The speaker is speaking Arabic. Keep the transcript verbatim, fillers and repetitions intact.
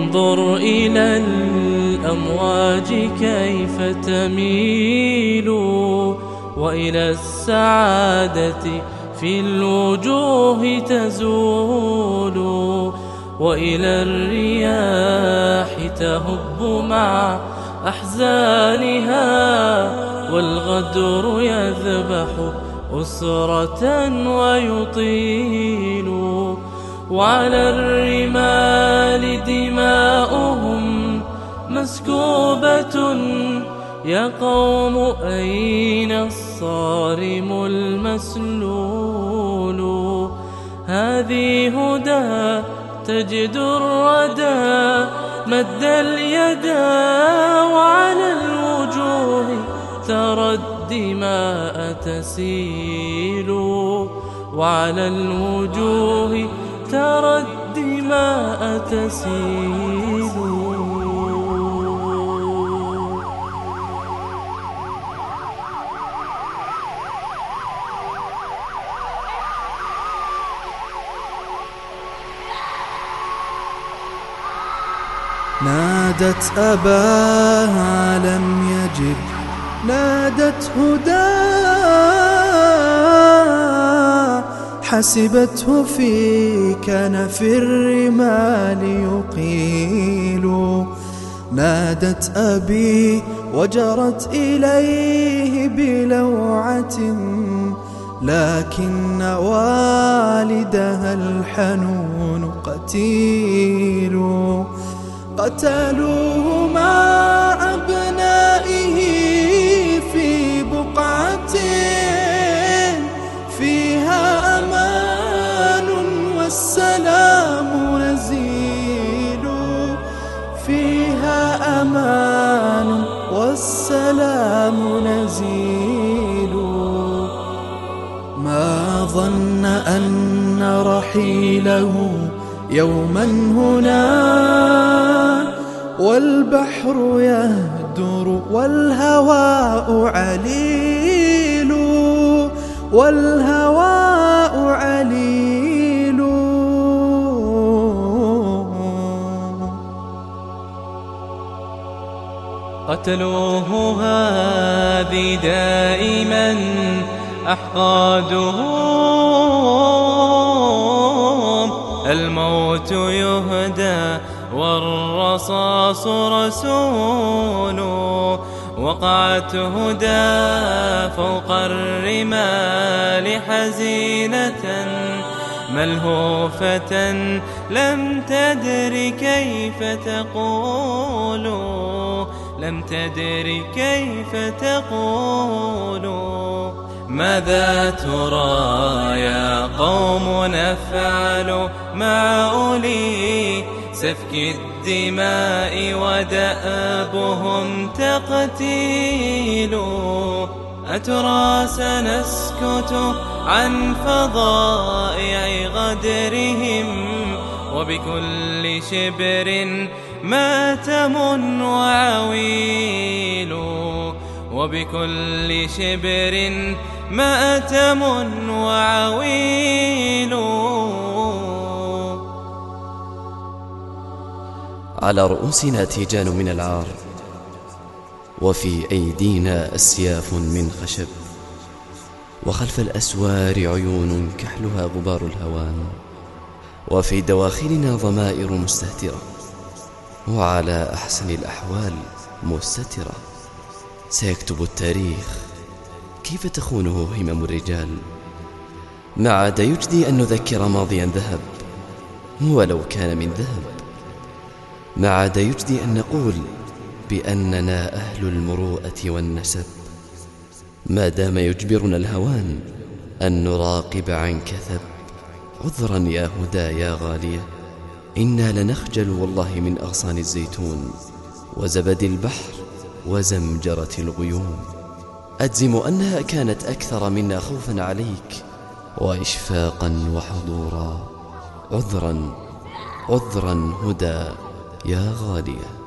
انظر إلى الأمواج كيف تميل، وإلى السعادة في الوجوه تزول، وإلى الرياح تهب مع أحزانها، والغدر يذبح أسرة ويطيل، وعلى الرمال دماؤهم مسكوبة. يا قوم أين الصارم المسلول؟ هذه هدى تجد الردى مد اليدا، وعلى الوجوه ترى الدماء تسيل، وعلى الوجوه ترى الدماء تسيل. نادت أباها لم يجب، نادت هداه، حسبته في كنف الرمال يقيل. نادت أبي وجرت إليه بلوعة، لكن والدها الحنون قتيل. قتلوه مع أبنائه في بقعة فيها أمان والسلام نزيل، فيها أمان والسلام نزيل. ما ظن أن رحيله يوما هنا، والبحر يهدر والهواء عليل، والهواء عليل. قتلوه هذه دائما أحقادهم، الموت يهدى والرصاص رسول. وقعت هدى فوق الرمال حزينة ملهوفة، لم تدر كيف تقول، لم تدر كيف تقول. ماذا ترى يا قوم نفعل مع أولي سفك الدماء ودأبهم تقتيل؟ أترى سنسكت عن فظائع غدرهم، وبكل شبر ماتم وعويل، وبكل شبر مأتم وعويل. على رؤوسنا تيجان من العار، وفي أيدينا أسياف من خشب، وخلف الأسوار عيون كحلها غبار الهوان، وفي دواخلنا ضمائر مستهترة، وعلى أحسن الأحوال مستترة. سيكتب التاريخ كيف تخونه همم الرجال. ما عاد يجدي أن نذكر ماضيا ذهب ولو كان من ذهب. ما عاد يجدي أن نقول بأننا أهل المروءة والنسب. ما دام يجبرنا الهوان أن نراقب عن كثب. عذرا يا هدى يا غالية، إنا لنخجل والله من أغصان الزيتون وزبد البحر وزمجرة الغيوم. أجزم أنها كانت أكثر منا خوفا عليك وإشفاقا وحضورا. عذرا عذرا هدى يا غالية.